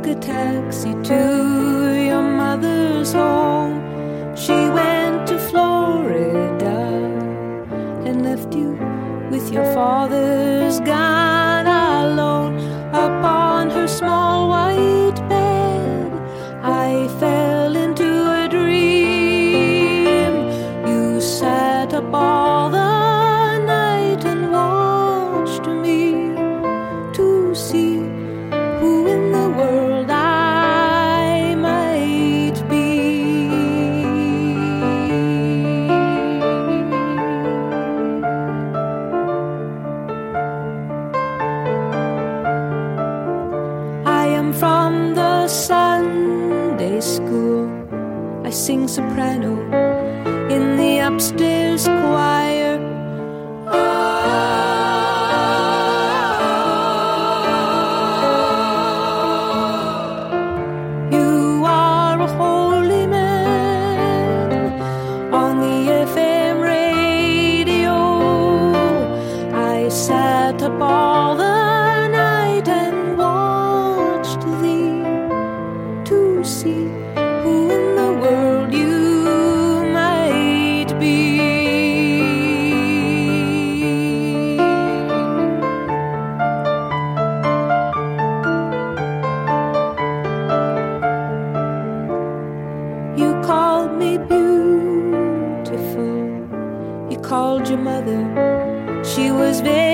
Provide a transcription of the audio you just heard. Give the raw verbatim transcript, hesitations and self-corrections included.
a taxi to your mother's home. She went to Florida and left you with your father's gun alone. Upon her small white bed I fell into a dream. You sat up all the night and watched me to see who in the world I might be. I am from the Sunday school. I sing soprano in the upstairs choir. You are a holy man on the F M radio. I sat up all the night and watched thee to see who in the world you might be. You called me beautiful. You called your mother. She was very